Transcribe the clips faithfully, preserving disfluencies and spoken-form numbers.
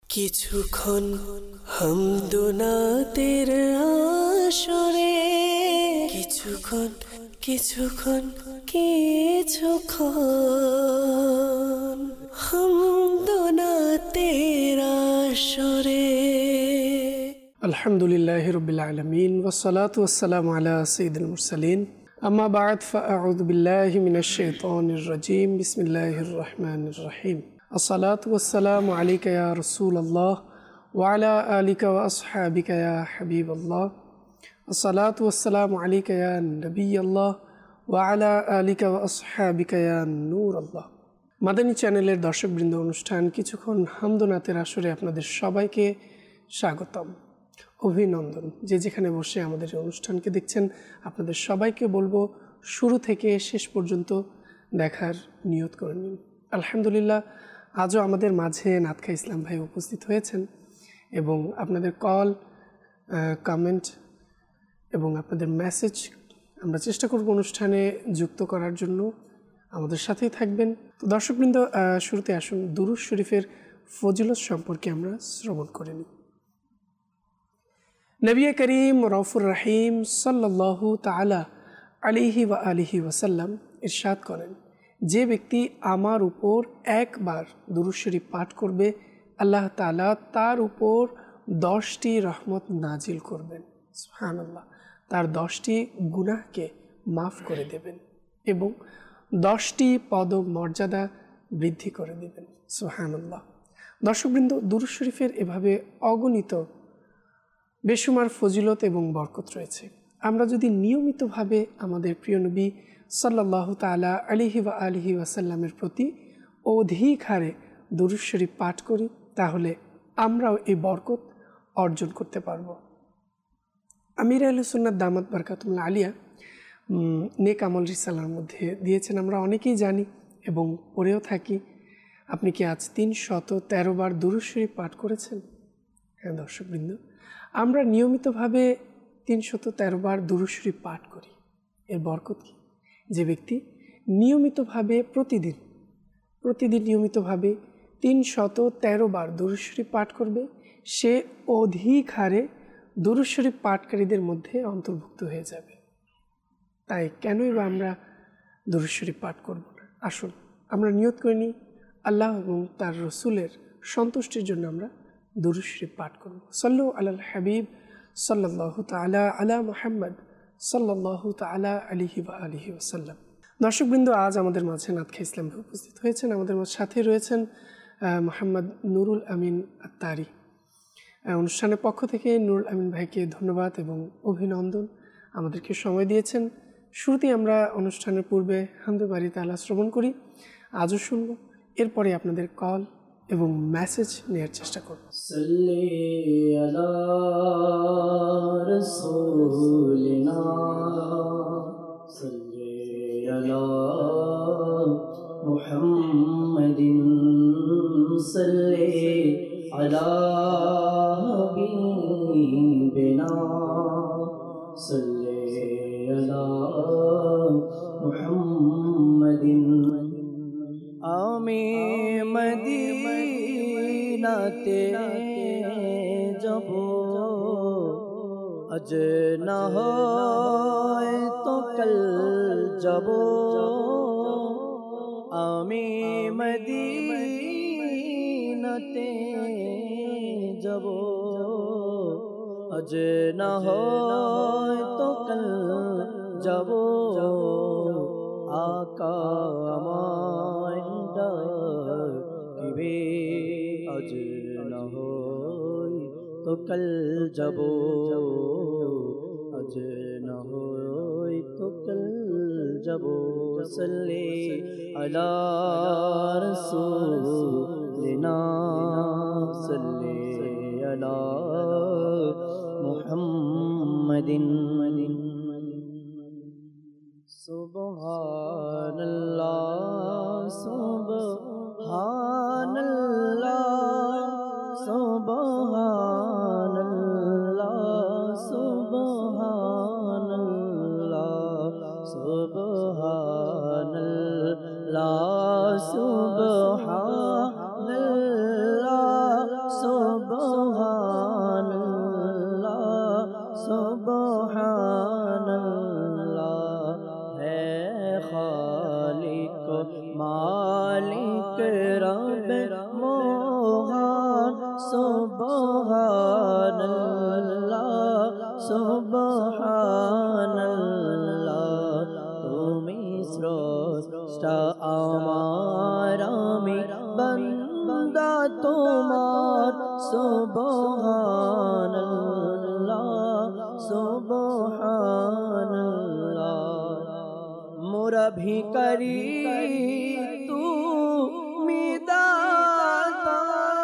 কিছুক্ষণ হামদোনাতের আসরে, কিছুক্ষণ কিছুক্ষণ কিছুক্ষণ হামদোনাতের আসরে। আলহামদুলিল্লাহি রাব্বিল আলামিন ওয়াসসালাতু ওয়াসসালামু আলা সাইয়্যিদিল মুরসালিন। আম্মা বা'দ ফাআউযু বিল্লাহি মিনাশ শাইতানির রাজীম। বিসমিল্লাহির রহমানির রহিম। আসসালাতু ওয়াসসালামু আলাইকা ইয়া রাসূলুল্লাহ ওয়া আলা আলিকা ওয়া আসহাবিকা ইয়া হাবিবাল্লাহ। আসসালাতু ওয়াসসালামু আলাইকা ইয়া নবিয়াল্লাহ ওয়া আলা আলিকা ওয়া আসহাবিকা ইয়া নূরাল্লাহ। মাদানী চ্যানেলের দর্শকবৃন্দ, অনুষ্ঠান কিছুক্ষণ হামদোনাতের আসরে আপনাদের সবাইকে স্বাগতম, অভিনন্দন। যে যেখানে বসে আমাদের এই অনুষ্ঠানকে দেখছেন, আপনাদের সবাইকে বলবো শুরু থেকে শেষ পর্যন্ত দেখার নিয়ত করে নিন। আলহামদুলিল্লাহ, আজও আমাদের মাঝে নাতখা ইসলাম ভাই উপস্থিত হয়েছেন এবং আপনাদের কল, কমেন্ট এবং আপনাদের মেসেজ আমরা চেষ্টা করব অনুষ্ঠানে যুক্ত করার জন্য। আমাদের সাথেই থাকবেন। তো দর্শকবৃন্দ, শুরুতে আসুন দুরূদ শরীফের ফজিলত সম্পর্কে আমরা শ্রবণ করে নিই। নবী করিম রউফুর রহিম সাল্লাল্লাহু তাআলা আলাইহি ওয়া আলিহি ওয়াসাল্লাম ইরশাদ করেন, যে ব্যক্তি আমার উপর একবার দুরূদ শরীফ পাঠ করবে, আল্লাহ তাআলা তার উপর দশটি রহমত নাজিল করবেন। সুবহানাল্লাহ। তার দশটি গুনাহকে মাফ করে দেবেন এবং দশটি পদ মর্যাদা বৃদ্ধি করে দেবেন। সুবহানাল্লাহ। দর্শকবৃন্দ, দুরূদ শরীফের এভাবে অগণিত বেশুমার ফজিলত এবং বরকত রয়েছে। আমরা যদি নিয়মিতভাবে আমাদের প্রিয় নবী সাল্লাল্লাহু তাআলা আলাইহি ওয়া আলিহি ওয়াসাল্লামের প্রতি অধিক হারে দুরূদ শরীফ পাঠ করি, তাহলে আমরাও এই বরকত অর্জন করতে পারব। আমির আহলে সুন্নাত দামাত বারকাতুহুল আলিয়া নেক আমল রিসালার মধ্যে দিয়েছেন, আমরা অনেকেই জানি এবং পড়েও থাকি। আপনি কি আজ তিন শত তেরো বার দুরূদ শরীফ পাঠ করেছেন? হ্যাঁ দর্শকবৃন্দ, আমরা নিয়মিতভাবে তিন শত তেরো বার দুরূদ শরীফ পাঠ করি। এর বরকত কি? যে ব্যক্তি নিয়মিতভাবে প্রতিদিন প্রতিদিন নিয়মিতভাবে তিন শত তেরো বার দুরূদ শরীফ পাঠ করবে, সে অধিক হারে দুরূদ শরীফ পাঠকারীদের মধ্যে অন্তর্ভুক্ত হয়ে যাবে। তাই কেনই বা আমরা দুরূদ শরীফ পাঠ করব না? আসুন আমরা নিয়ত করে নিই, আল্লাহ এবং তার রসুলের সন্তুষ্টির জন্য আমরা দুরূদ শরীফ পাঠ করব। সাল্লু আলাল হাবিব সাল্লাল্লাহু তাআলা আলা মুহাম্মদ সাল্লাল্লাহু তাআলা আলাইহি ওয়া আলিহি ওয়াসাল্লাম। দর্শকবৃন্দ, আজ আমাদের মাঝে নাতখা ইসলাম ভাই উপস্থিত হয়েছেন। আমাদের সাথে রয়েছেন মোহাম্মদ নুরুল আমিন আত্তারি। অনুষ্ঠানের পক্ষ থেকে নুরুল আমিন ভাইকে ধন্যবাদ এবং অভিনন্দন, আমাদেরকে সময় দিয়েছেন। শুরুতেই আমরা অনুষ্ঠানের পূর্বে হামদে বাড়ি তাআলা শ্রবণ করি, আজও শুনব। এরপরে আপনাদের কল এবং মেসেজ নেওয়ার চেষ্টা করব। সাল্লি আলা রাসূলিনা সাল্লি আলা মুহাম্মাদিন সাল্লি আলা হাবিবিনা সাল্লি আলা মুহাম্মাদিন। আমি মদিনাতে যাব, আজ না হয় তো কাল যাব। আমি মদিনাতে যাব, আজ না হয় তো কাল যাব। আকা আমায় ডাকিবে, আজ না হয় তো কাল যাব। আজ না হয় তো কাল যাব। সাল্লি আলা রাসূলিনা সাল্লি আলা মুহাম্মাদিন। সুবহানাল্লাহ সুবহানাল্লাহ সুবহানাল্লাহ সুবহানাল্লাহ সুবহানাল্লাহ সুবহানাল্লাহ সুবহানাল্লাহ সুবহানাল্লাহ সুবহানাল্লাহ তুমি স্রষ্টা আমার আমি বান্দা তোমার সুবহানাল্লাহ সুবহানাল্লাহ মোরা ভিখারি তুমি দাতা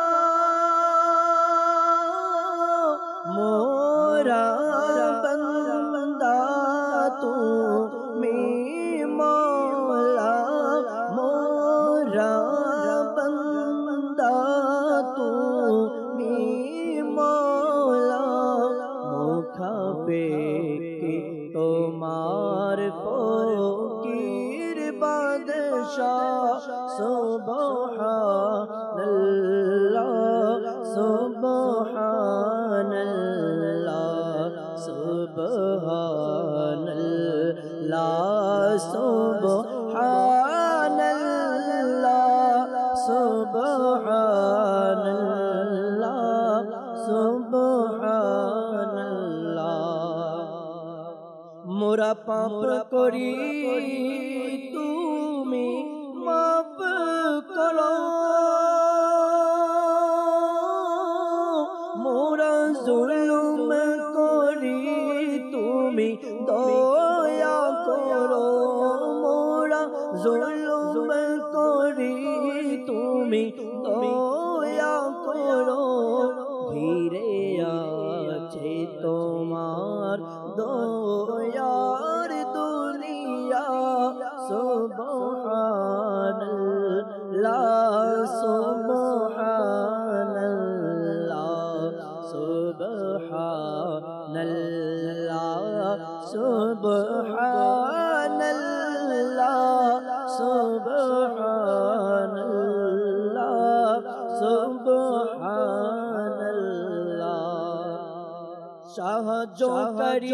মোরা বান্দা তুমি মওলা মোরা বান্দা তুমি মওলা মুখাপেক্ষী তোমার ফকির বাদশাহ সুবহানাল্লাহ সুবহানাল্লাহ সুবহানাল্লাহ সুবহানাল্লাহ সুবহানাল্লাহ সুবহানাল্লাহ মোরা পাপ করি তুমি মাফ করো মোরা জুলুম করি তুমি দয়া করো মোরা জুলুম করি তুমি দয়া করো ধীরে আছে তোমার দয়ার দুনিয়া সুবহানাল্লাহ সুবহানাল্লাহ সুবহানাল্লাহ সুবহানাল্লাহ সুবহানাল্লাহ সুবহানাল্লাহ সাহায্যকারী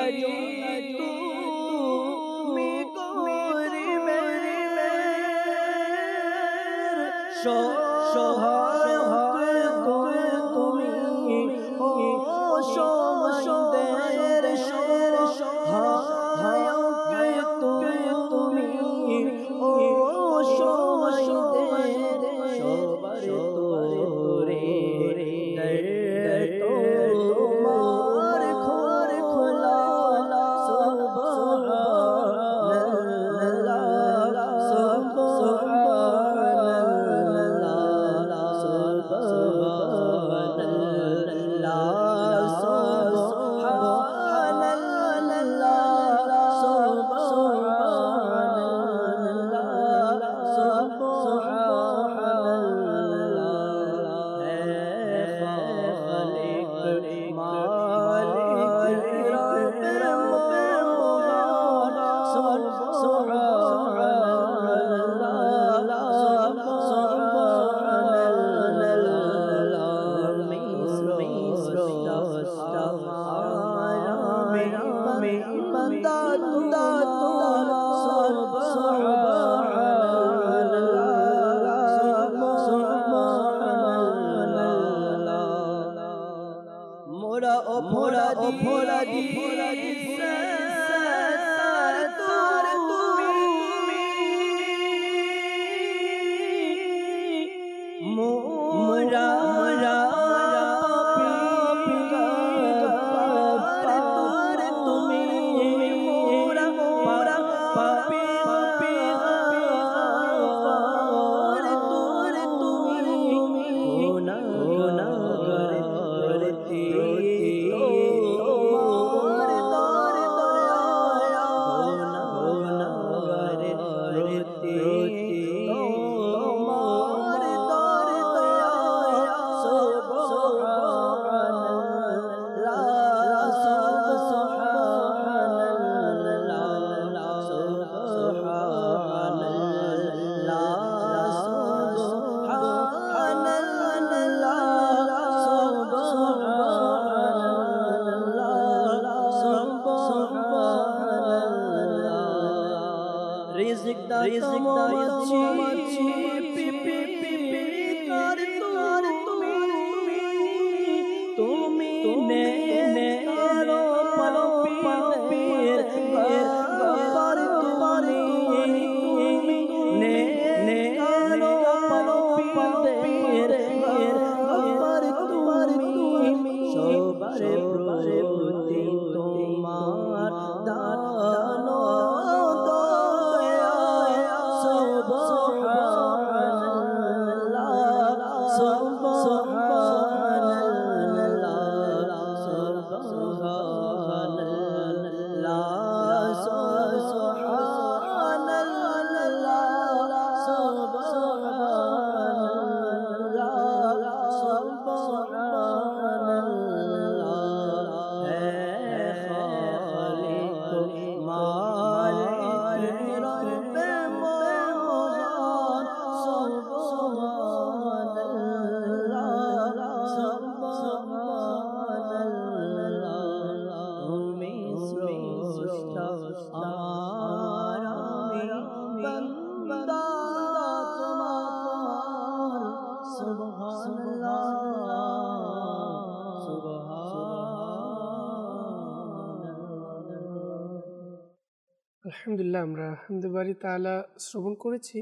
তুমি গরিবের সহায়ক তুমি ও সমাজের সহায়ক তুমি ও সমাজের সবার তোরে তোমার ঘর খোলা সুবহানাল্লাহ সুবহানাল্লাহ সুবহানাল্লাহ সুবহানাল্লাহ সুবহানাল্লাহ সুবহানাল্লাহ হে খালিক মালিক রব মুবারক সুবহানাল্লাহ সুবহানাল্লাহ মিশ্র আমি বান্দা তোমার সুবহানাল্লাহ সুবহানাল্লাহ মোরা অপরাধী অপরাধী সার তোর তুমি মোরা মোরা তোর তুমি মোরা মোরা পাপী তোর তুমি গুনাহ গুনাহগার করতে তোমার দর দয়া গুনাহ গুনাহগার করতে তোমার দর দয়া সুবহানাল্লাহ সুবহানাল্লাহ সুবহানাল্লাহ রিজিক দাতা মমাছি পিপি পিপি কর তুমি নেকারো পীর গফফার তুমি নেকারো পীর গফফার তুমি সবার প্রতি তোমার দানো দয়া সুবহানাল্লাহ সুবহানাল্লাহ সুবহানাল্লাহ সুবহানাল্লাহ সুবহানাল্লাহ সুবহানাল্লাহ হে খালিক মালিক রব্বে মওলান সুবহানাল্লাহ সুবহানাল্লাহ তুমি স্রষ্টা আমার আমি বান্দা তোমার সুবহানাল্লাহ আলহামদুলিল্লাহ, আমরা হামদে বারি তাআলা শ্রবণ করেছি।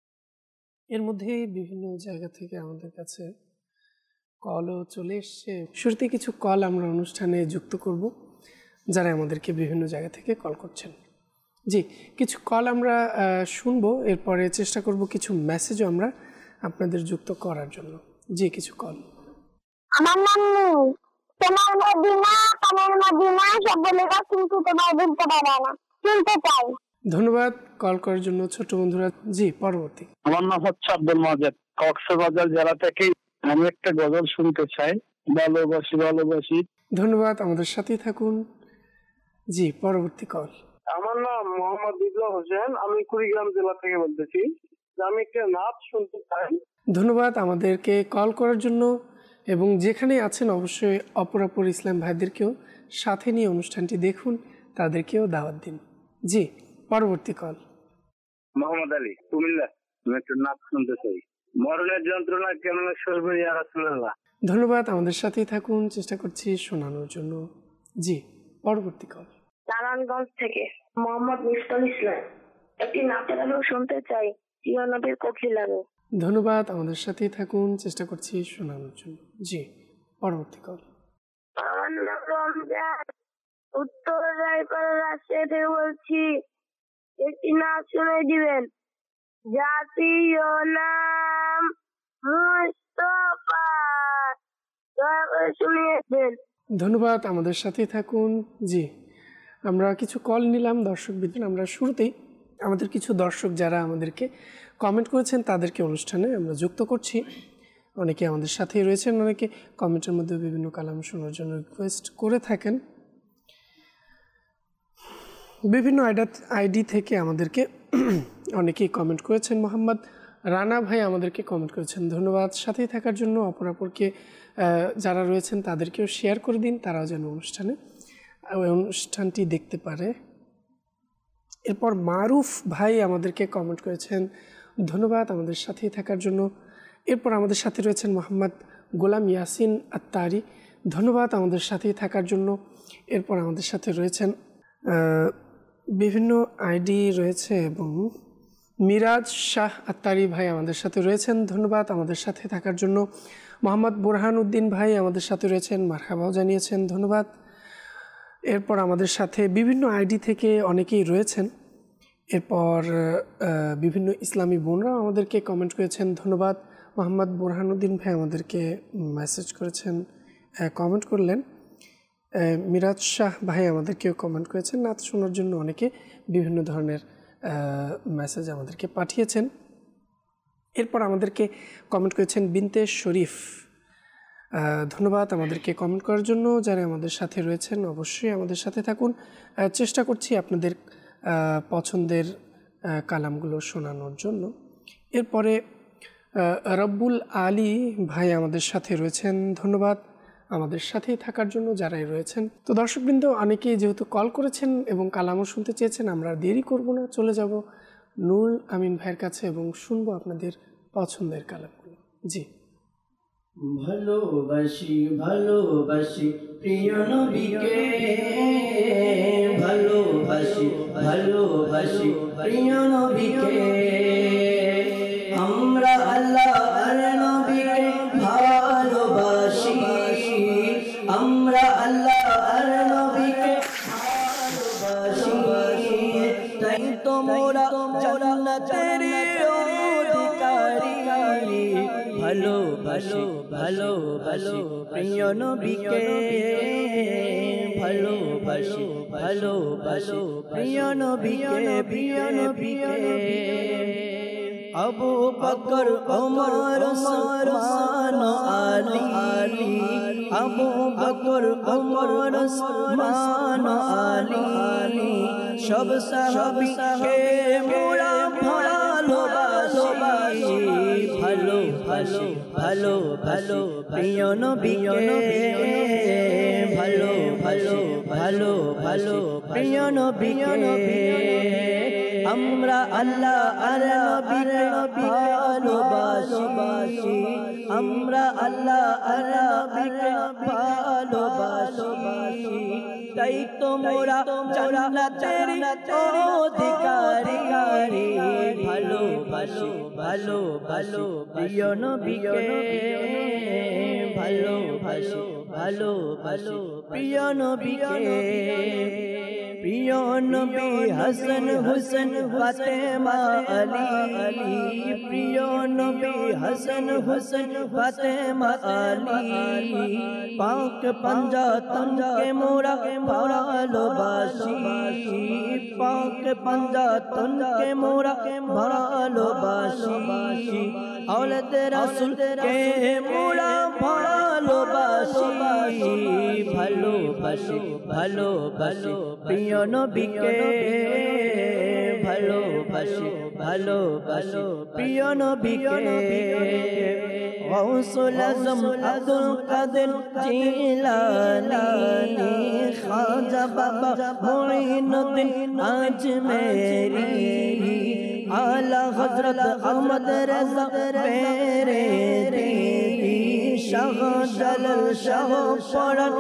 এর মধ্যে বিভিন্ন জায়গা থেকে আমাদের কাছে কলও চলে এসছে। শুরুতে কিছু কল আমরা অনুষ্ঠানে যুক্ত করব, যারা আমাদেরকে বিভিন্ন জায়গা থেকে কল করছেন। জি, কিছু কল আমরা শুনবো, এরপরে চেষ্টা করব কিছু মেসেজও আমরা আপনাদের যুক্ত করার জন্য। জি, কিছু কল। আমার নাম নূর, তোমার মদিনা কানের মদিনা সব বলে দাও, কিন্তু তোমার বলতে পারে না, শুনতে চাই। ধন্যবাদ কল করার জন্য ছোট বন্ধুরা। জি, পরবর্তী। আমার নাম হচ্ছে আব্দুল মাজেদ, কক্সবাজার জেলা থেকে। আমি একটা গজল শুনতে চাই, ভালোবাসি ভালোবাসি। ধন্যবাদ, আমাদের সাথেই থাকুন। জি, পরবর্তী কল। আমার নাম মোহাম্মদ বিপ্লব হোসেন, আমি কুড়িগ্রাম জেলা থেকে বলতেছি। আমি একটা নাচ শুনতে চাই। ধন্যবাদ আমাদেরকে কল করার জন্য, এবং যেখানে আছেন অবশ্যই অপরাপর ইসলাম ভাইদেরকেও সাথে নিয়ে অনুষ্ঠানটি দেখুন, তাদেরকেও দাওয়াত দিন। জি, পরবর্তী কল। মোহাম্মদ আলী, কুমিল্লা। আমি একটা নাচ শুনতে চাই, মরণের যন্ত্রণা কেমন সরবে ইয়া রাসূলুল্লাহ। ধন্যবাদ, আমাদের সাথেই থাকুন, চেষ্টা করছি শোনানোর জন্য। জি, পরবর্তী কল। নারায়ণগঞ্জ থেকে মোহাম্মদ মিফতাহুল ইসলাম, একটি নাচের গান শুনতে চাই, জিয়া নবীর কোকিল লাগে। ধন্যবাদ, আমাদের সাথেই থাকুন, চেষ্টা করছি শোনানোর জন্য। জি, পরবর্তী কল। আমার নাম রমজান, উত্তর রায়পাড়া রাজশাহী থেকে বলছি, একটি নাচ শুনে দিবেন। জাতীয় নাম মুস্তাফা, দয়া করে শুনিয়েছেন। ধন্যবাদ, আমাদের সাথেই থাকুন। জি, আমরা কিছু কল নিলাম দর্শক বিদ্যুৎ। আমরা শুরুতেই আমাদের কিছু দর্শক যারা আমাদেরকে কমেন্ট করেছেন তাদেরকে অনুষ্ঠানে আমরা যুক্ত করছি। অনেকে আমাদের সাথেই রয়েছেন, অনেকে কমেন্টের মধ্যে বিভিন্ন কালাম শোনার জন্য রিকোয়েস্ট করে থাকেন। বিভিন্ন আইডা আইডি থেকে আমাদেরকে অনেকেই কমেন্ট করেছেন। মোহাম্মদ রানা ভাই আমাদেরকে কমেন্ট করেছেন, ধন্যবাদ সাথেই থাকার জন্য। অপরাপরকে যারা রয়েছেন তাদেরকেও শেয়ার করে দিন, তারাও যেন অনুষ্ঠানে ওই অনুষ্ঠানটি দেখতে পারে। এরপর মারুফ ভাই আমাদেরকে কমেন্ট করেছেন, ধন্যবাদ আমাদের সাথেই থাকার জন্য। এরপর আমাদের সাথে রয়েছেন মোহাম্মদ গোলাম ইয়াসিন আত্তারি, ধন্যবাদ আমাদের সাথেই থাকার জন্য। এরপর আমাদের সাথে রয়েছেন বিভিন্ন আইডি রয়েছে, এবং মিরাজ শাহ আত্তারি ভাই আমাদের সাথে রয়েছেন, ধন্যবাদ আমাদের সাথে থাকার জন্য। মোহাম্মদ বোরহান উদ্দিন ভাই আমাদের সাথে রয়েছেন, মারহাবাও জানিয়েছেন, ধন্যবাদ। এরপর আমাদের সাথে বিভিন্ন আইডি থেকে অনেকেই রয়েছেন। এরপর বিভিন্ন ইসলামী বোনরাও আমাদেরকে কমেন্ট করেছেন, ধন্যবাদ। মোহাম্মদ বোরহান উদ্দিন ভাই আমাদেরকে মেসেজ করেছেন, কমেন্ট করলেন। মিরাজ শাহ ভাই আমাদেরকেও কমেন্ট করেছেন। নাচ শোনার জন্য অনেকে বিভিন্ন ধরনের মেসেজ আমাদেরকে পাঠিয়েছেন। এরপর আমাদেরকে কমেন্ট করেছেন বিনতে শরীফ, ধন্যবাদ আমাদেরকে কমেন্ট করার জন্য। যারা আমাদের সাথে রয়েছেন অবশ্যই আমাদের সাথে থাকুন, চেষ্টা করছি আপনাদের পছন্দের কালামগুলো শোনানোর জন্য। এরপরে রব্বুল আলী ভাই আমাদের সাথে রয়েছেন, ধন্যবাদ আমাদের সাথেই থাকার জন্য যারাই রয়েছেন। তো দর্শকবৃন্দ, অনেকেই যেহেতু কল করেছেন এবং কালামও শুনতে চেয়েছেন, আমরা দেরি করব না, চলে যাব নুরুল আমিন ভাইয়ের কাছে এবং শুনবো আপনাদের পছন্দের কালামগুলো। জি, ভালোবাসি ভালোবাসি প্রিয় নবীকে, ভালোবাসি ভালোবাসি প্রিয় নবীকে। আমরা আল্লাহর নবীকে ভালোবাসি, আমরা আল্লাহর নবীকে ভালোবাসি। তাই তো মোরা জান্নাতের অধিকারী। ভালোবাসি ভালোবাসি প্রিয় নবীকে, ভালোবাসি ভালোবাসি প্রিয় নবীকে, প্রিয় নবীকে। আবু বকর ওমর ওসমান আলী, আবু বকর ওমর ওসমান আলী, সব সাহাবীকে মোরা ভালোবাসি। ভালো ভালো ভালো ভালো প্রিয় নবীকে, ভালো ভালো ভালো ভালো প্রিয় নবীকে। আমরা আল্লাহ আর নবীকে ভালোবাসি, আমরা আল্লাহ আর নবীকে ভালোবাসি। তাই তো মোরা জান্নাতের অধিকারী। ভালো ভালো ভালো ভালো প্রিয় নবীকে, ভালো ভালো ভালো ভালো প্রিয় নবীকে। প্রিয় নবী হাসান হুসেন ফাতেমা আলী, প্রিয় নবী হাসান হুসেন ফাতেমা আলী, পাক পাঞ্জাতনকে মোরা ভালোবাসি, পাক পাঞ্জাতনকে মোরা ভালোবাসি। औलाद रसूल के मोरा ভালোবাসি। ভালো ভালো ভালো ভালো প্রিয় নবীকে, ভালোবাসি ভালোবাসি প্রিয় নবীকে। গৌসুল আজম আব্দুল কাদের জিলানী, খাজা বাবা মুঈনুদ্দিন আজমেরি, आला हजरत अहमद रज़ा बेरेली, शाह जलाल शाह परान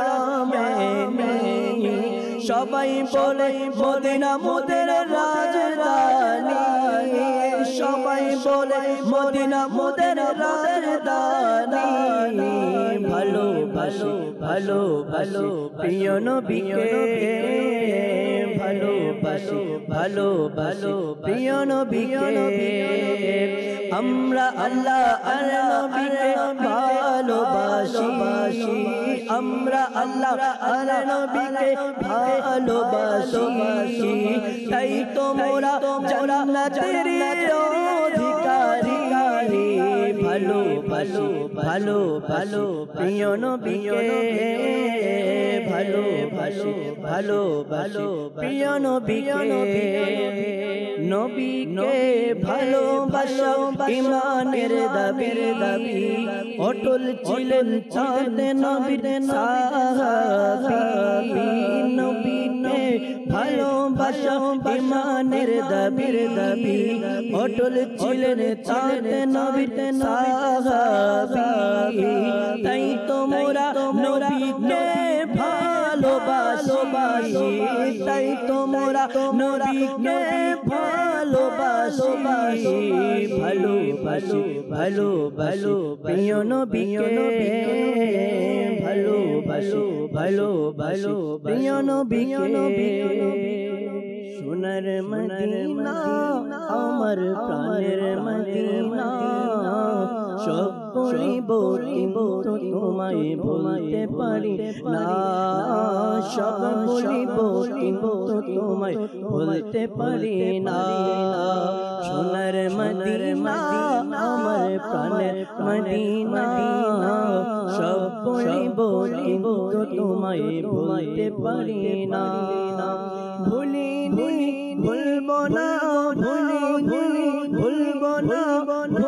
यामेनी। সবাই বলে মদিনা মোদের রাজধানী, সবাই বলে মদিনা মোদের রাজধানী। ভালো ভালো ভালো ভালো প্রিয় নবীকে, ভালো ভালো ভালো ভালো প্রিয় নবীকে। আমরা আল্লাহ আর নবীকে ভালোবাসি, আমরা আল্লাহ আর নবীকে ভালোবাসি। তাই তো মোরা জান্নাতের অধিকারী। ভালো ভালো ভালো ভালো প্রিয় নবীকে, ভালো ভালো ভালো ভালো প্রিয় নবীকে। নবীকে ভালোবাসা ঈমানের দাবি, অটল ছিলেন চাঁদ নবীর সাহাবী। নবীকে ভালোবাসা ঈমানের দাবি, অটল ছিলেন চাঁদ নবীর সাহাবী। তাই তো মোরা নবীকে ভালোবাসি, তাই তো মোরা নবীকে ভালোবাসি। ভালো ভালো ভালো ভালো প্রিয় নবীকে, ভালো ভালো ভালো ভালো প্রিয় নবীকে। সোনার মদিনা আমার প্রাণের মদিনা, সব বলিব কিন্তু তোমায় বলতে পারি না, সব বলিব কিন্তু তোমায় বলতে পারি না। সোনার মদিনা আমার প্রাণের মদিনা, সব বলিব কিন্তু তোমায় বলতে পারি না। ভুলি ভুলি ভুলব না, ভুলি ভুলি ভুলব না, ভুলতে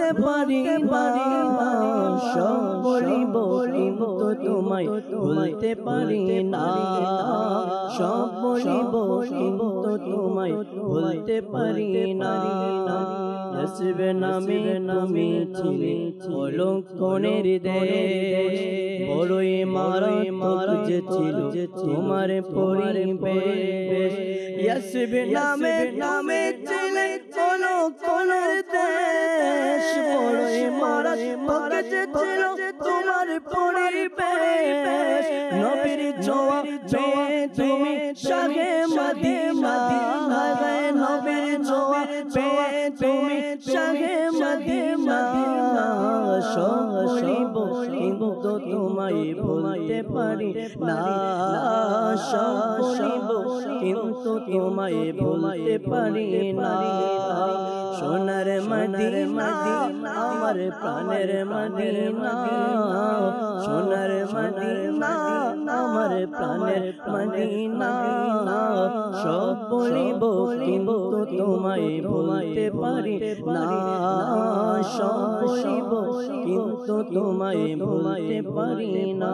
পারি না সব বলিব কিন্তু তোমায় ভুলতে পারি না সব বলিব কিন্তু তোমায় ভুলতে পারি না নসিবে নামে নামে ছিলে অলক্ষণের দেশ বড়ই মারাত্মক যে ছিল তোমার পরিবেশ নসিবে নামে নামে ছিলে অলক্ষণের দেশ বড়ই মারাত্মক যে ছিল তোমার পরিবেশ নবীর ছোঁয়া পেয়ে তুমি শাহে মদিনা নবীর ছোঁয়া পেয়ে তুমি শাহে মদিনা সব বলিব কিন্তু তোমায় ভুলতে পারি না সব বলিব কিন্তু তোমায় ভুলতে পারি না সোনার মদিনা আমার প্রাণের মদিনা সোনার মদিনা আমার প্রাণের মদিনা সব বলিব কিন্তু তোমায় ভুলতে পারি না সব বলিব কিন্তু তোমায় ভুলতে পারি না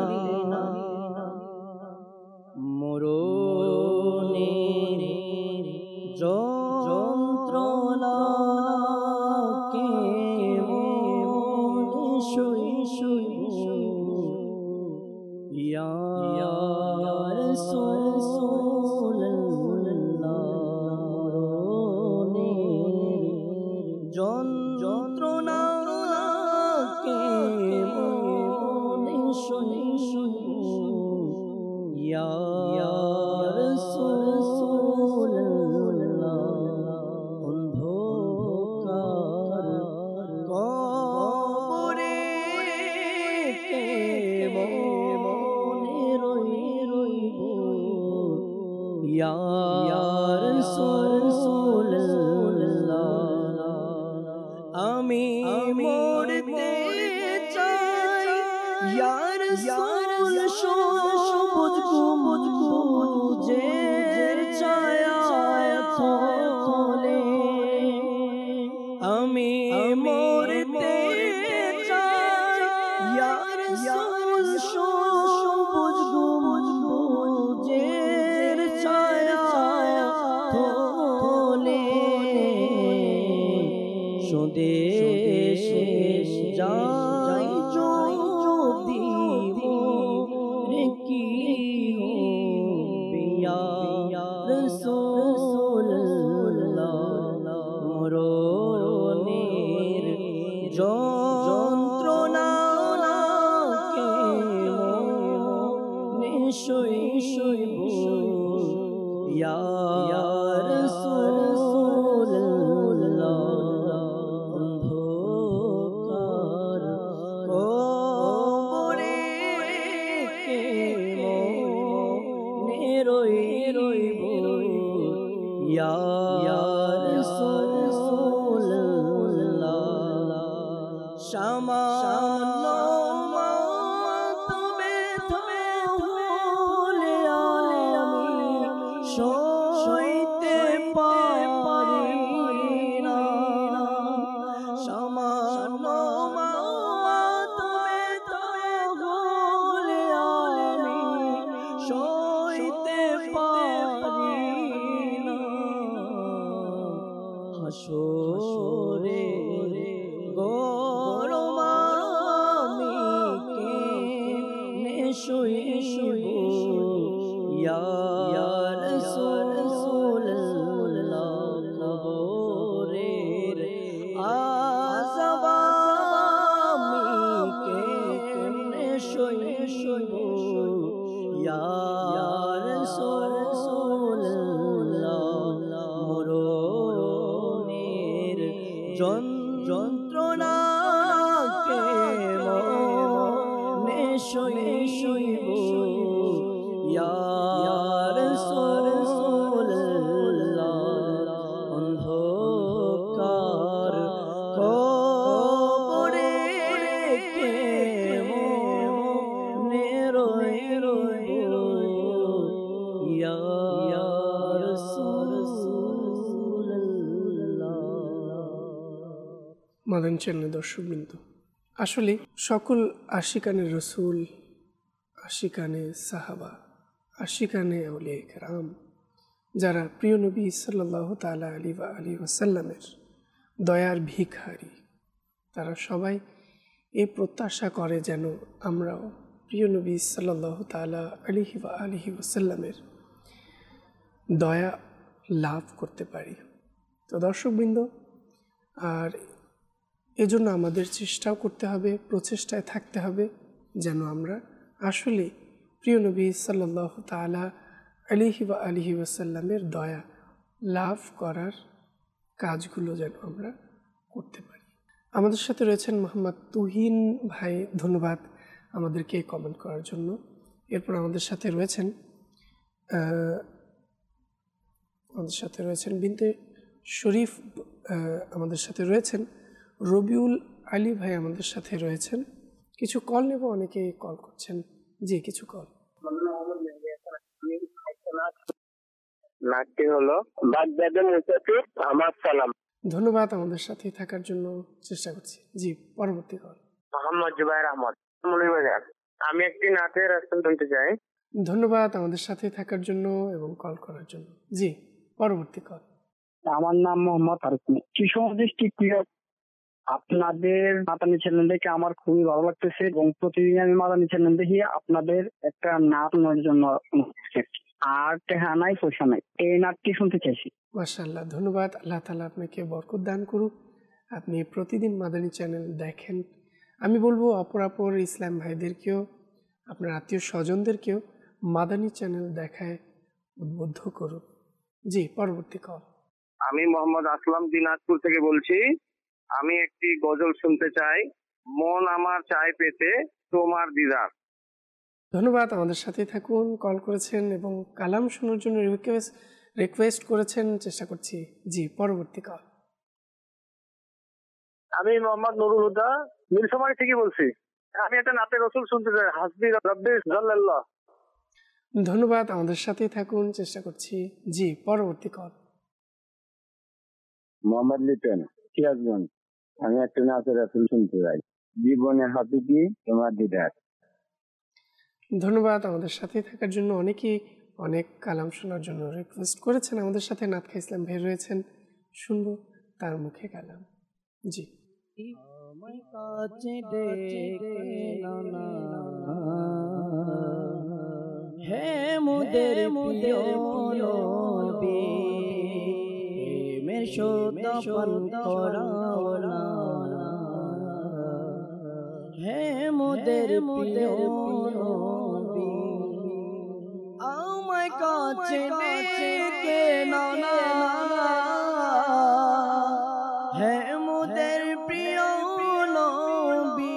মরণের যন্ত্রণা কে মনে শুই শুই ইয়া রাসূলুল্লাহ যন্ত্রণা কে মনে শুই শুই ইয়া রাসূলুল্লাহ অন্ধকার কবরে কে মনে রই রইব ইয়া রাসূলুল্লাহ আমি মরতে চাই ইয়া রাসূল সবুজ গম্বুজের ছায়া তলে আমি মরতে চাই ইয়া রাসূল সবুজ গম্বুজের ছায়া তলে স্বদেশে যাই যদি রে কি পিয়া রাসূলুল্লাহ মরণের যন্ত্রণা কে মনে শুই শুইব ইয়া রাসূলুল্লাহ ইয়া রাসূলুল্লাহ সামান্য মাতমে ভুলে আমি সইতে পারি না সামান্য মাতমে ভুলে আমি সইতে পারি হাসরে গরমামি কেনে শুই শুই ইয়া রাসূলুল্লাহ কবরের আযাব আমি কেনে শুই শুই ইয়া রাসূলুল্লাহ মরণের যন্ত্রণা কে মনে শুই শুইব ইয়া রাসূলুল্লাহ অন্ধকার কবরে কে মনে রই রই ইয়া মাদানী চ্যানেলের দর্শকবৃন্দ, আসলে সকল আশিকানে রসুল, আশিকানে সাহাবা, আশিকানে আউলিয়া কেরাম, যারা প্রিয় নবী সাল্লাল্লাহু তাআলা আলাইহি ওয়া আলিহি ওয়াসাল্লামের দয়ার ভিখারি, তারা সবাই এই প্রত্যাশা করে যেন আমরাও প্রিয় নবী সাল্লাল্লাহু তাআলা আলাইহি ওয়া আলিহি ওয়াসাল্লামের দয়া লাভ করতে পারি। তো দর্শকবৃন্দ, আর এজন্য আমাদের চেষ্টাও করতে হবে, প্রচেষ্টায় থাকতে হবে যেন আমরা আসলে প্রিয় নবী সাল্লাল্লাহু তাআলা আলাইহি ওয়া আলিহি ওয়াসাল্লামের দয়া লাভ করার কাজগুলো যেন আমরা করতে পারি। আমাদের সাথে রয়েছেন মোহাম্মদ তুহিন ভাই, ধন্যবাদ আমাদেরকে কমেন্ট করার জন্য। এরপর আমাদের সাথে রয়েছেন আমাদের সাথে রয়েছেন বিনতে শরীফ, আমাদের সাথে রয়েছেন রবিউল আলী ভাই, আমাদের সাথে রয়েছেন। কিছু কল নেব, অনেকে কল করছেন। জি, কিছু কল। নাকটি হলো বাগদাদের মুসাফির, আমার সালাম। ধন্যবাদ আমাদের সাথে থাকার জন্য, চেষ্টা করছি। জি, পরবর্তী কল। মোহাম্মদ জুবাইর আহমদ, মৌলভীবাজার। আমি একটি নাচের রাসূল শুনতে চাই। ধন্যবাদ আমাদের সাথে থাকার জন্য এবং কল করার জন্য। জি, পরবর্তী কল। আমার নাম মোহাম্মদ ফারুক। শিশু ডিস্ট্রিক্ট প্রিয়, আপনাদের মাদানী চ্যানেল দেখে আমার খুবই ভালো লাগতেছে এবং প্রতিদিন আমি মাদানী চ্যানেল দেখি আপনাদের একটা নাচ শোনার জন্য, আর টেহা নাই পয়সা নাই, এই নাচটি শুনতে চাইছি। মাশাআল্লাহ, ধন্যবাদ। আল্লাহ তাআলা আপনাকে বরকত দান করুক। আপনি প্রতিদিন মাদানী চ্যানেল দেখেন। আমি বলবো অপরাপর ইসলাম ভাইদেরকেও, আপনার আত্মীয় স্বজনদেরকেও মাদানী চ্যানেল দেখায় উদ্বুদ্ধ করুন। জি, পরবর্তী কল। আমি মোহাম্মদ আসলাম দিনাজপুর থেকে বলছি। আমি একটি গজল শুনতে চাই। মন আমার চাই পেতে তোমার দিদার। ধন্যবাদ, আমাদের সাথে থাকুন। কল করেছেন এবং কালাম শোনার জন্য রিকোয়েস্ট রিকোয়েস্ট করেছেন, চেষ্টা করছি। জি, পরবর্তী কল। আমি মোহাম্মদ নুরুল হুদা নীলফামারী থেকে বলছি। আমি একটা নাতের রসুল শুনতে চাই, হাসবি রাব্বি জাল্লাল্লাহ। ধন্যবাদ, আমাদের সাথেই থাকুন, চেষ্টা করছি। জি, পরবর্তী কল। মোহাম্মদ লিটন, সিরাজগঞ্জ। আমি একটা নাচের রাসূল শুনতে চাই, জীবনে হাবিবি তোমার দিদার। ধন্যবাদ, আমাদের সাথে থাকার জন্য। অনেকেই অনেক কালাম শোনার জন্য রিকোয়েস্ট করেছেন। আমাদের সাথে নাতখা ইসলাম ভাই রয়েছেন, শুনবো তার মুখে কালাম। জি। আমার কাছে ডেকে নানা হে মোদের প্রিয় নবী, প্রেমের শোধাপন করাও না হে মোদের প্রিয় নবী। আমার কাছে ডেকে নানা হে মোদের প্রিয় নবী,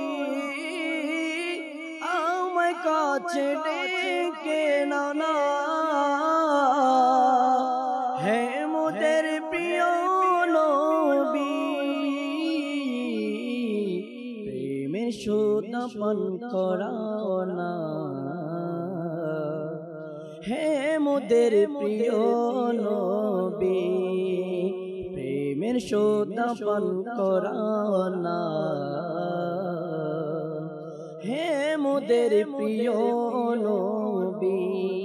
আমার কাছে ডেকে নানা হে মোদের প্রিয় নবী। প্রেমের শোধাপন করাও না হে মোদের প্রিয় নবী, প্রেমের শোধাপন করাও না হে মোদের প্রিয় নবী।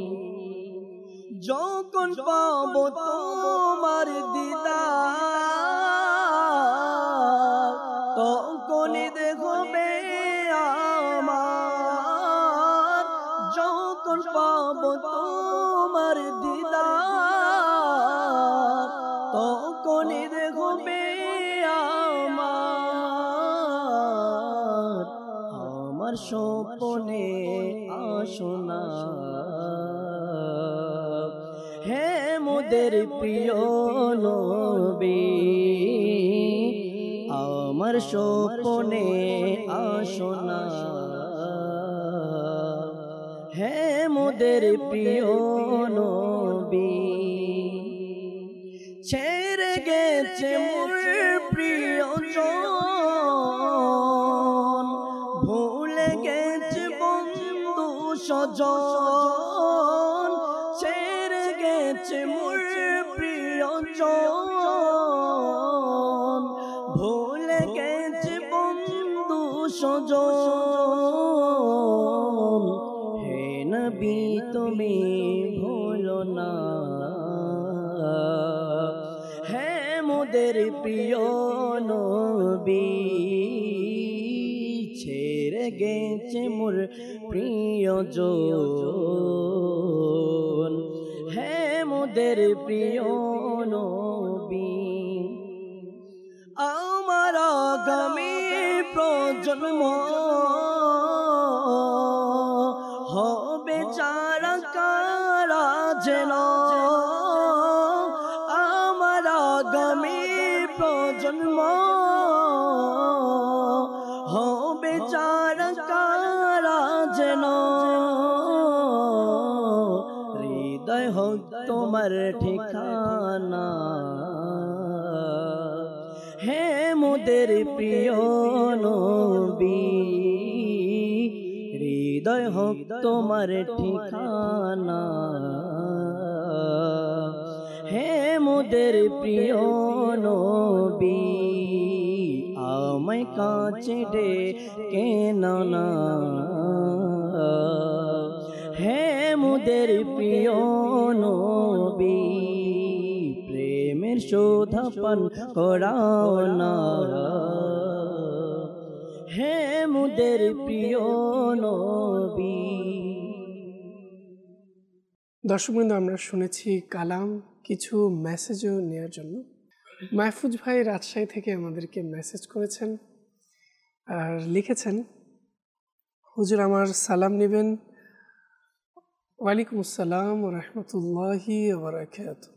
যখন পাব তোমার দিদার, তখন দেখবে আমার। যখন পাব তোমার দিদার, তখন দেখবে আমার। আমার স্বপ্নে আসনা হে মোদের প্রিয় নবী, আমার স্বপ্নে আসনা হে মোদের প্রিয় নবী। ছেড়ে গেছে মোর প্রিয়জন, ভুলে গেছে বন্ধু স্বজন। ছেড়ে গেছে মোর প্রিয়জন, ভুলে গেছে স্বজন হে নবী তুমি ভুলো না হে মোদের প্রিয় নবী ছেড়ে গেছে মোর প্রিয়জন হে মোদের প্রিয় নবী আমার আগামী প্রজন্ম হবে যারা কারা যেন আমার আগামী প্রজন্ম হবে যারা কারা যেন হৃদয় হোক তোমার ঠিকানা হে মোদের প্রিয় নবী হৃদয় হোক তোমার ঠিকানা হে মোদের প্রিয় নবী আমায় কাছে ডেকে নাও না হে মোদের প্রিয় নবী প্রেমের শোধাপান করাও না হে মোদের প্রিয় নবী। দর্শকবৃন্দ, আমরা শুনেছি কালাম। কিছু মেসেজও নেওয়ার জন্য মাহফুজ ভাই রাজশাহী থেকে আমাদেরকে মেসেজ করেছেন আর লিখেছেন, হুজুর আমার সালাম নেবেন। ওয়ালাইকুম আসসালাম ওয়া রাহমাতুল্লাহি ওয়া বারাকাতুহু।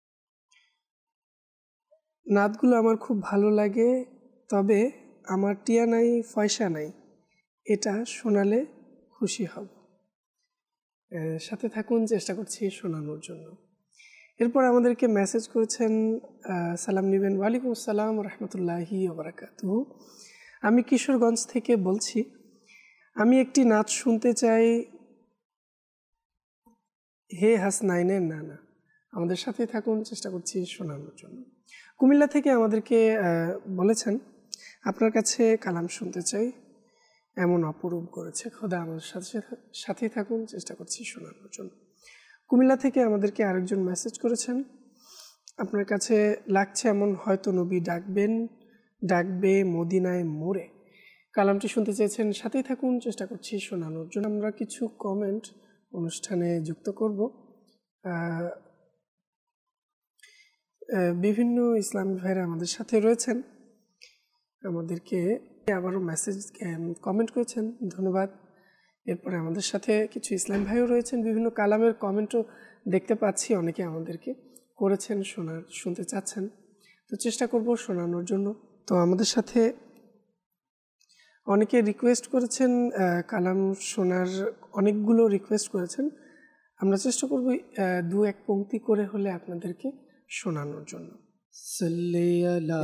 নাতগুলো আমার খুব ভালো লাগে, তবে আমার টিয়া নাই পয়সা নাই, এটা শোনালে খুশি হব। সাথে থাকুন, চেষ্টা করছি শোনানোর জন্য। এরপর আমাদেরকে মেসেজ করেছেন, সালাম নেবেন। ওয়ালাইকুম আসসালাম রহমতুল্লাহি ওয়া বারাকাতুহু। আমি কিশোরগঞ্জ থেকে বলছি, আমি একটি নাচ শুনতে চাই। হে হাসনাইনের নানা, আমাদের সাথে থাকুন, চেষ্টা করছি শোনানোর জন্য। কুমিল্লা থেকে আমাদেরকে বলেছেন, আপনার কাছে কালাম শুনতে চাই, এমন অপরূপ করেছে খোদা। আমাদের সাথে সাথেই থাকুন, চেষ্টা করছি শোনানোর জন্য। কুমিল্লা থেকে আমাদেরকে আরেকজন মেসেজ করেছেন, আপনার কাছে লাগছে এমন হয়তো নবী ডাকবেন, ডাকবে মদিনায় মোরে। কালামটি শুনতে চেয়েছেন, সাথেই থাকুন, চেষ্টা করছি শোনানোর জন্য। আমরা কিছু কমেন্ট অনুষ্ঠানে যুক্ত করব। বিভিন্ন ইসলামী ভাইরা আমাদের সাথে রয়েছেন, আমাদেরকে আবারও মেসেজ কমেন্ট করেছেন, ধন্যবাদ। এরপরে আমাদের সাথে কিছু ইসলাম ভাইও রয়েছেন, বিভিন্ন কালামের কমেন্টও দেখতে পাচ্ছি অনেকে আমাদেরকে করেছেন, শোনার শুনতে চাচ্ছেন, তো চেষ্টা করব শোনানোর জন্য। তো আমাদের সাথে অনেকে রিকোয়েস্ট করেছেন কালাম শোনার, অনেকগুলো রিকোয়েস্ট করেছেন। আমরা চেষ্টা করব দু এক পংক্তি করে হলে আপনাদেরকে শোনানোর জন্য। সাল্লি আলা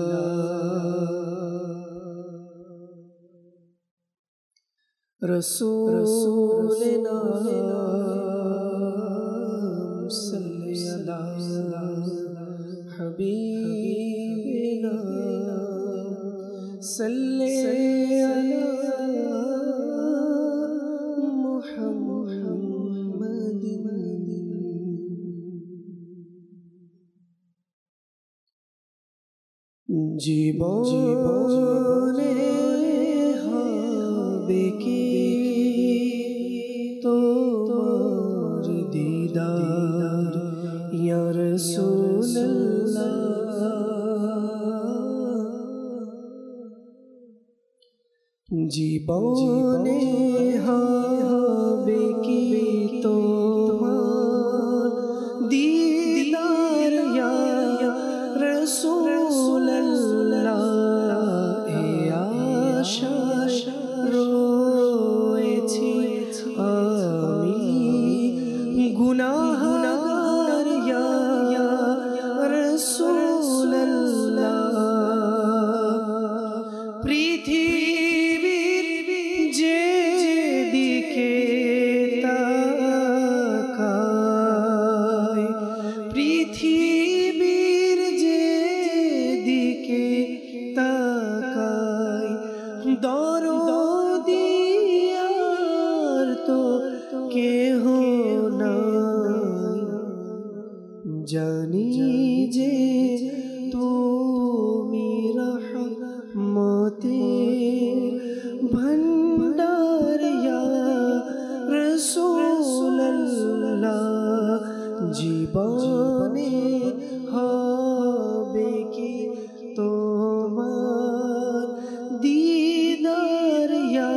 রাসূলিনা সাল্লি আলা হাবিবিনা সাল্লি আলা মুহাম্মাদিন। জীবনে হবে কি তোমার দিদার ইয়া রাসূলুল্লাহ, জীবনে হবে কি তোমার দিদার ইয়া রাসূলুল্লাহ, এ আশা রয়েছি আমি গুনাহগার ইয়া রাসূলুল্লাহ। পৃথিবীর যে তো কেহ নাই, জানি যে তুমি রহমতের ভণ্ডার ইয়া রাসূলুল্লাহ। জীবনে হবে কি তোমার দিদার ইয়া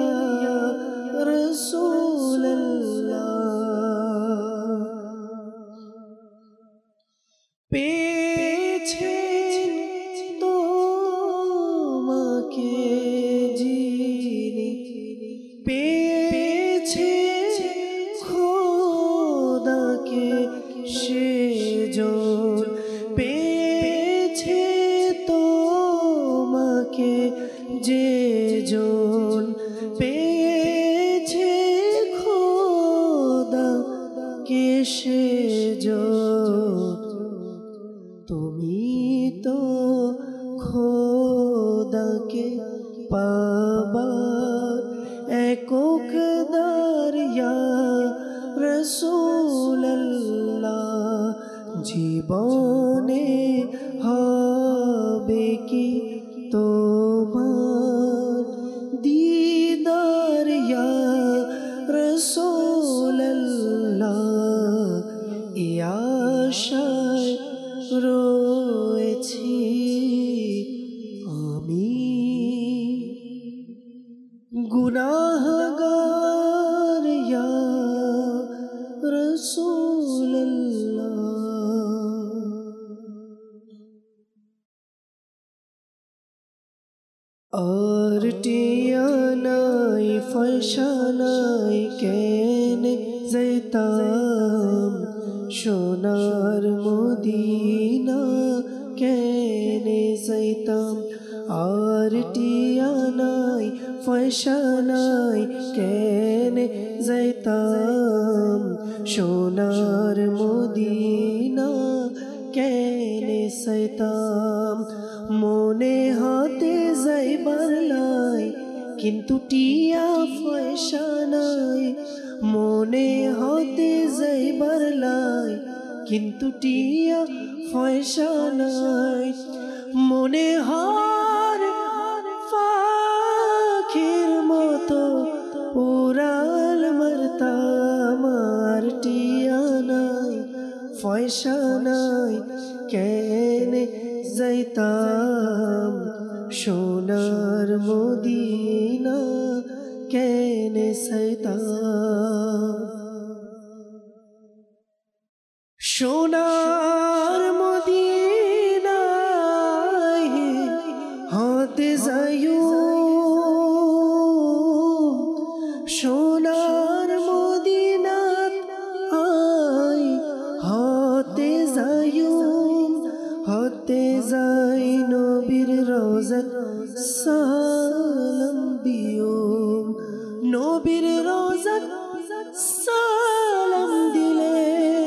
রাসূলুল্লাহ। পেয়েছে তোমাকে যিনি, পেয়েছে খোদাকে সেজন, পেয়েছে তোমাকে যে জন, পেয়েছে খোদাকে সেজন। তুমি তো খোদাকে পাবার একক দারিয়া রাসূলুল্লাহ। জীবনে হবে কি তোমার দিদার ইয়া রাসূলুল্লাহ। এ আশায় রয়েছি আমি, গুনাহগার ইয়া রাসূলুল্লাহ। আর টিয়া নাই ফয়সা নাই কেন যাইতাম, সোনার মদিনা কেন যাইতাম। আর টিয়া নাই ফয়সা নাই কেন যাইতাম, সোনার মদিনা কেন যাইতাম। মনে হাতে যাইবার লাই কিন্তু টিয়া পয়সা নাই, মনে হাতে যাইবার লাই কিন্তু টিয়া পয়সা নাই। মনে হার পাখির মতো উড়াল মারতাম, আর টিয়া নাই পয়সা নাই কেন যাইতাম, সোনার মদিনা কেন যাইতাম। সোনার মদিনায় হাতে যাইও, সোনার মদিনাত আই হাতে যাইও, হাতে যাই নবীর রওজাত সালাম দিও, নবীর রওজাত সালাম দিলে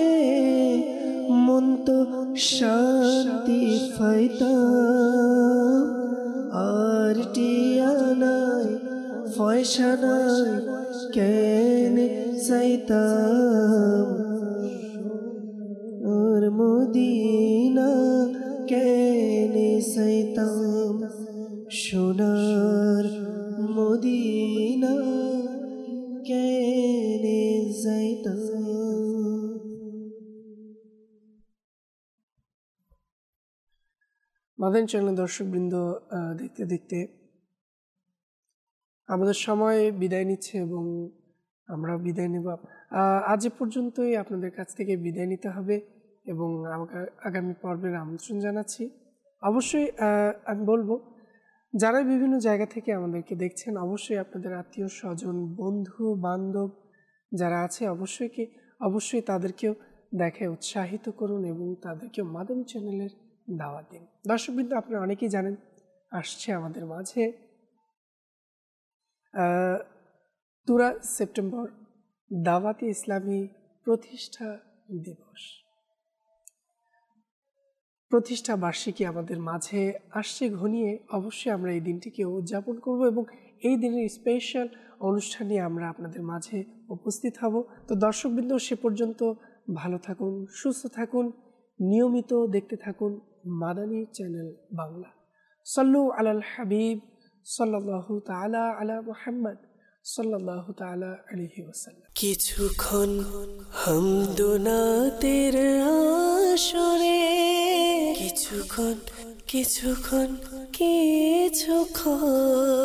মন তো শান্তি পাইতাম। আর টিয়া নাই পয়সা নাই কেন যাইতাম, আর মদিনা কেন যাইতাম, সোনার মদিনা কেন যাইতাম। মাদানী চ্যানেল দর্শকবৃন্দ, দেখতে দেখতে আমাদের সময় বিদায় নিচ্ছে এবং আমরা বিদায় নেব। আজ এ পর্যন্তই, আপনাদের কাছ থেকে বিদায় নিতে হবে এবং আমাকে আগামী পর্বের আমন্ত্রণ জানাচ্ছি। অবশ্যই আমি বলবো, যারা বিভিন্ন জায়গা থেকে আমাদেরকে দেখছেন, অবশ্যই আপনাদের আত্মীয় স্বজন বন্ধু বান্ধব যারা আছে অবশ্যই কি অবশ্যই তাদেরকেও দেখে উৎসাহিত করুন এবং তাদেরকেও মাদানী চ্যানেলের দাওয়াত দিন। দর্শকবৃন্দ, আপনারা অনেকেই জানেন আসছে আমাদের মাঝে তুরা সেপ্টেম্বর দাওয়াতে ইসলামী প্রতিষ্ঠা দিবস, প্রতিষ্ঠা বার্ষিকী আমাদের মাঝে আসছে ঘনিয়ে। অবশ্যই আমরা এই দিনটিকে উদযাপন করব এবং এই দিনের স্পেশাল অনুষ্ঠানে আমরা আপনাদের মাঝে উপস্থিত হব। তো দর্শকবৃন্দ, সে পর্যন্ত ভালো থাকুন, সুস্থ থাকুন, নিয়মিত দেখতে থাকুন মাদানী চ্যানেল বাংলা। সাল্লু আলাল হাবিব সাল্লাল্লাহু তাআলা আলা মুহাম্মদ সাল্লাল্লাহু তাআলা আলাইহি ওয়াসাল্লাম। কিছুক্ষণ হামদুনাতের আসরে, কিছুক্ষণ কিছুক্ষণ কিছুক্ষণ